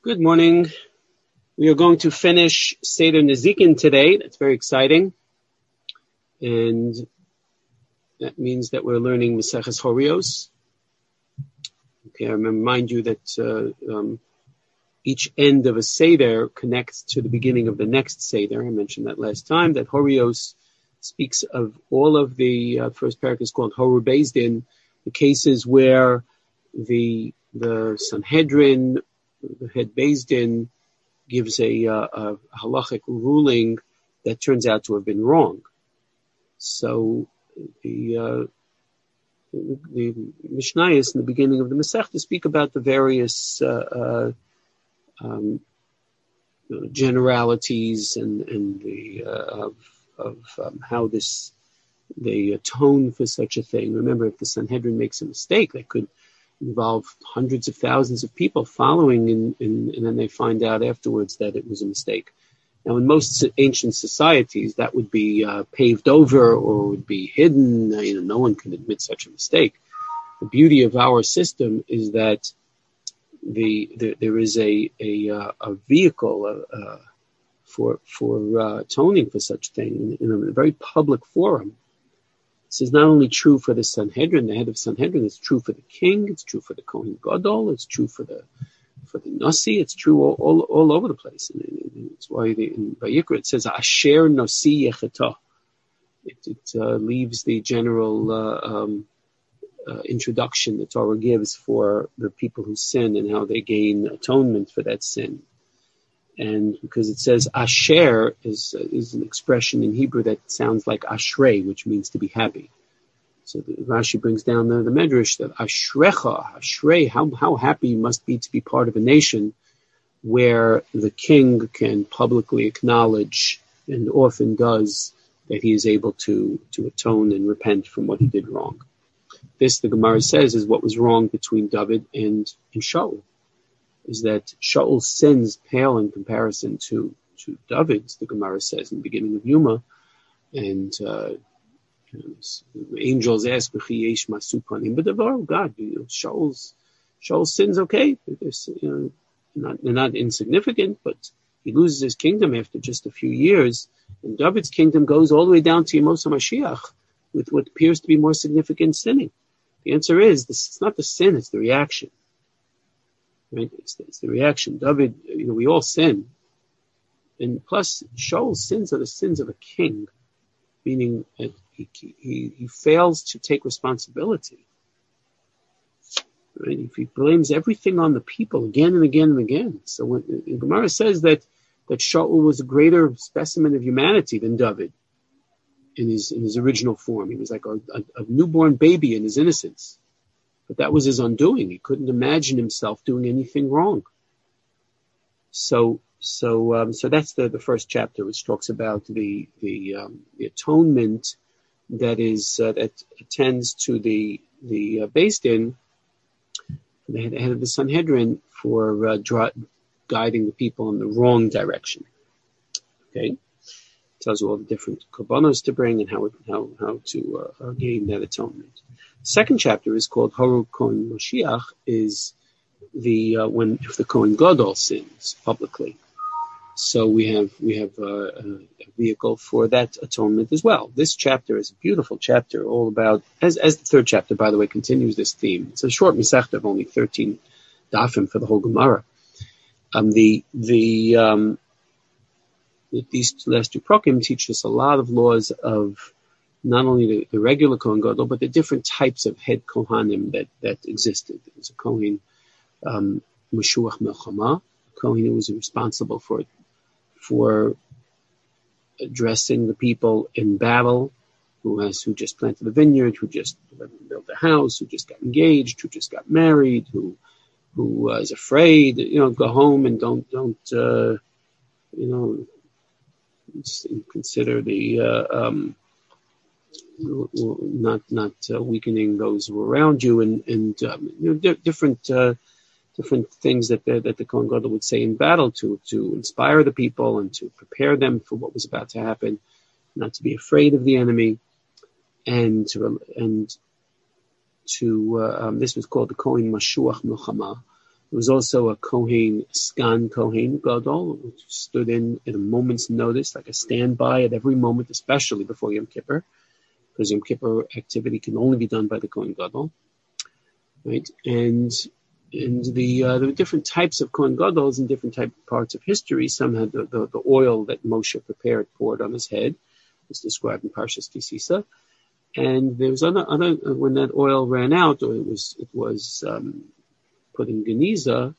Good morning. We are going to finish Seder Nezikin today. That's very exciting. And that means that we're learning Maseches Horios. Okay, I remind you that each end of a Seder connects to the beginning of the next Seder. I mentioned that last time, that Horios speaks of all of the first parak is called Horu Beis Din, the cases where the Sanhedrin, the head Beis Din, gives a halachic ruling that turns out to have been wrong. So the Mishnayos in the beginning of the Masechta speak about the various generalities and the of how they atone for such a thing. Remember, if the Sanhedrin makes a mistake, that could involve hundreds of thousands of people following, and then they find out afterwards that it was a mistake. Now, in most ancient societies, that would be paved over or would be hidden. No one can admit such a mistake. The beauty of our system is that there is a vehicle for atoning for such thing in a very public forum. This is not only true for the Sanhedrin, the head of Sanhedrin. It's true for the king. It's true for the Kohen Gadol. It's true for the Nasi. It's true all over the place. And it's why in Vayikra it says Asher Nasi Yechetah. It leaves the general introduction the Torah gives for the people who sin and how they gain atonement for that sin. And because it says Asher is an expression in Hebrew that sounds like Ashrei, which means to be happy. So Rashi brings down the Medrash that Ashrecha, Ashrei, how happy you must be to be part of a nation where the king can publicly acknowledge, and often does, that he is able to atone and repent from what he did wrong. This, the Gemara says, is what was wrong between David and Shaul. Is that Shaul's sins pale in comparison to David's, the Gemara says in the beginning of Yuma. And angels ask, but God, Shaul's sins, okay, they're not insignificant, but he loses his kingdom after just a few years, and David's kingdom goes all the way down to Yemos HaMashiach with what appears to be more significant sinning. The answer is, it's not the sin, it's the reaction. Right? It's the reaction. David, we all sin. And plus, Shaul's sins are the sins of a king, meaning that he fails to take responsibility. Right? He blames everything on the people again and again and again. So when Gemara says that Shaul was a greater specimen of humanity than David in his original form. He was like a newborn baby in his innocence. But that was his undoing. He couldn't imagine himself doing anything wrong. So that's the first chapter, which talks about the atonement that attends to the Beis Din, the head of the Sanhedrin, for guiding the people in the wrong direction. Okay, tells you all the different korbanos to bring and how to gain that atonement. The second chapter is called Horu Kohen Moshiach, is if the Kohen Gadol sins publicly. So we have a vehicle for that atonement as well. This chapter is a beautiful chapter, all about, as the third chapter, by the way, continues this theme. It's a short Masechta of only 13 dafim for the whole Gemara. These last two prakim teach us a lot of laws of not only the regular Kohen Gadol, but the different types of head Kohanim that existed. There was a Kohen Meshuach Melchama, a Kohen who was responsible for addressing the people in battle, who just planted a vineyard, who just built a house, who just got engaged, who just got married, who is afraid, go home and don't consider the not weakening those who are around you, and different things that the Kohen Gadol would say in battle to inspire the people and to prepare them for what was about to happen, not to be afraid of the enemy, and this was called the Kohen Meshuach Melchama. There was also a Kohen, Sgan Kohen Gadol, which stood in at a moment's notice, like a standby at every moment, especially before Yom Kippur, because Yom Kippur activity can only be done by the Kohen Gadol, right? And there were different types of Kohen Gadols in different parts of history. Some had the oil that Moshe prepared, poured on his head. It's described in Parshas Kisisa. And there was other when that oil ran out, or it was put in Geniza,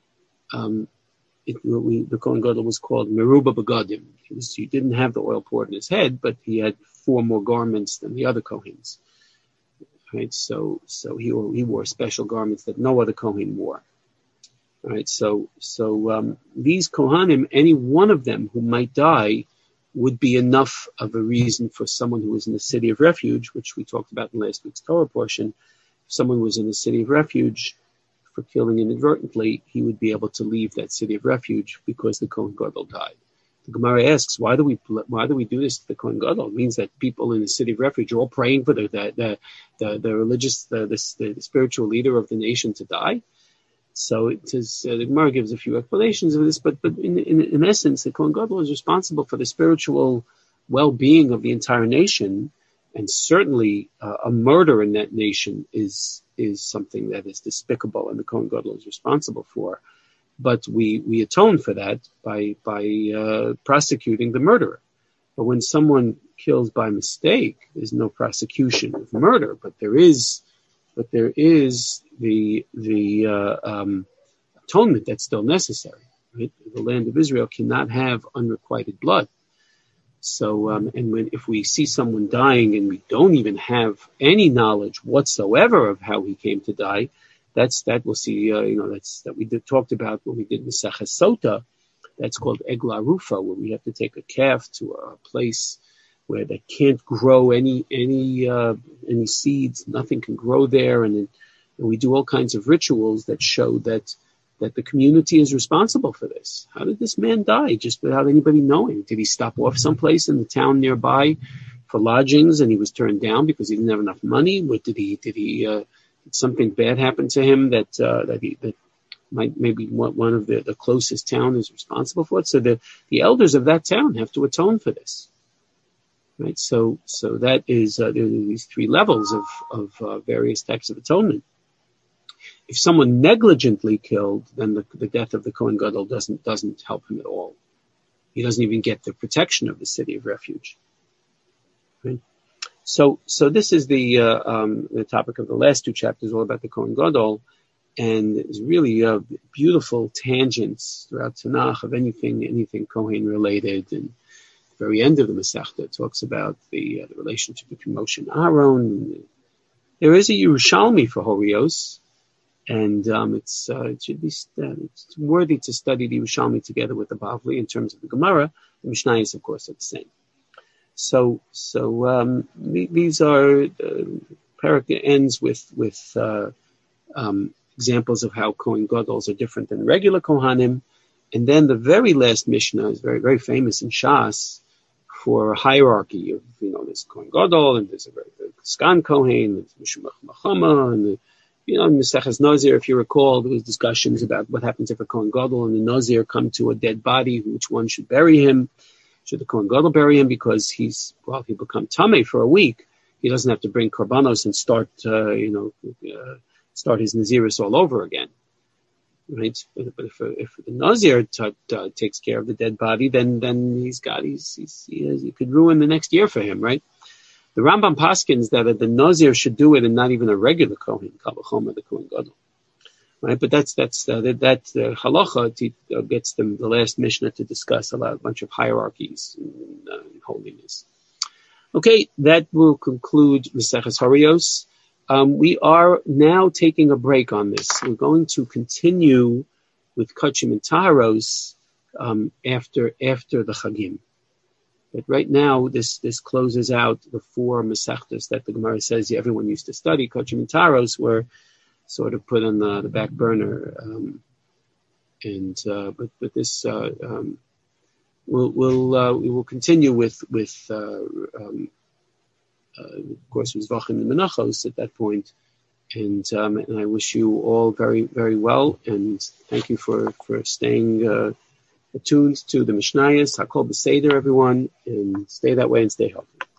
the Kohen Gadol was called Meruba Begadim. He didn't have the oil poured in his head, but he had 4 more garments than the other Kohens. Right, so he wore special garments that no other Kohen wore. Right, so these Kohanim, any one of them who might die, would be enough of a reason for someone who was in the city of refuge, which we talked about in last week's Torah portion. If someone was in the city of refuge for killing inadvertently, he would be able to leave that city of refuge because the Kohen Gadol died. The Gemara asks, why do we do this to the Kohen Gadol? It means that people in the city of refuge are all praying for the religious, the spiritual leader of the nation to die. So it is, the Gemara gives a few explanations of this, but in essence, the Kohen Gadol is responsible for the spiritual well-being of the entire nation, and certainly a murder in that nation is something that is despicable, and the Kohen Gadol is responsible for. But we atone for that by prosecuting the murderer. But when someone kills by mistake, there's no prosecution of murder, but there is the atonement that's still necessary. Right? The land of Israel cannot have unrequited blood. So, if we see someone dying and we don't even have any knowledge whatsoever of how he came to die, that we'll see. That we talked about when we did Maseches Sota. That's called Egla Rufa, where we have to take a calf to a place where they can't grow any seeds, nothing can grow there, and we do all kinds of rituals that show that the community is responsible for this. How did this man die just without anybody knowing? Did he stop off someplace in the town nearby for lodgings and he was turned down because he didn't have enough money? Did something bad happen to him that might maybe one of the closest town is responsible for it? So the elders of that town have to atone for this. Right, so that is there are these 3 levels of various types of atonement. If someone negligently killed, then the death of the Kohen Gadol doesn't help him at all. He doesn't even get the protection of the city of refuge. Right? So this is the topic of the last 2 chapters, all about the Kohen Gadol, and it's really beautiful tangents throughout Tanakh of anything Kohen related. And the very end of the Masechta talks about the relationship between Moshe and Aaron. There is a Yerushalmi for Horios, and it should be it's worthy to study the Yerushalmi together with the Bavli in terms of the Gemara. The Mishnayos, of course, are the same. So these are Parak ends with examples of how Kohen Gadols are different than regular Kohanim, and then the very last Mishnah is very, very famous in Shas for a hierarchy of, there's Kohen Gadol, and there's a Sgan Kohen, there's Mishumach Machama, and in Maseches Nazir, if you recall, there was discussions about what happens if a Kohen Gadol and the Nazir come to a dead body, which one should bury him. Should the Kohen Gadol bury him because he'll become Tameh for a week? He doesn't have to bring Korbanos and start his Naziris all over again. Right? But if the Nazir takes care of the dead body, then he could ruin the next year for him, right? The Rambam paskins that the Nazir should do it and not even a regular Kohen, Kal V'chomer, the Kohen Gadol. Right? But that's the halacha gets them the last Mishnah to discuss a bunch of hierarchies in holiness. Okay, that will conclude Maseches Horios. We are now taking a break on this. We're going to continue with Kachim and Taharos after the Chagim. But right now, this closes out the 4 Masechtas that the Gemara says everyone used to study. Kachim and Taharos were sort of put on the back burner, but this we will continue with of course, it was Vachim and Menachos at that point, And I wish you all very, very well. And thank you for staying attuned to the Mishnayos. Hakol B'Seder, everyone, and stay that way and stay healthy.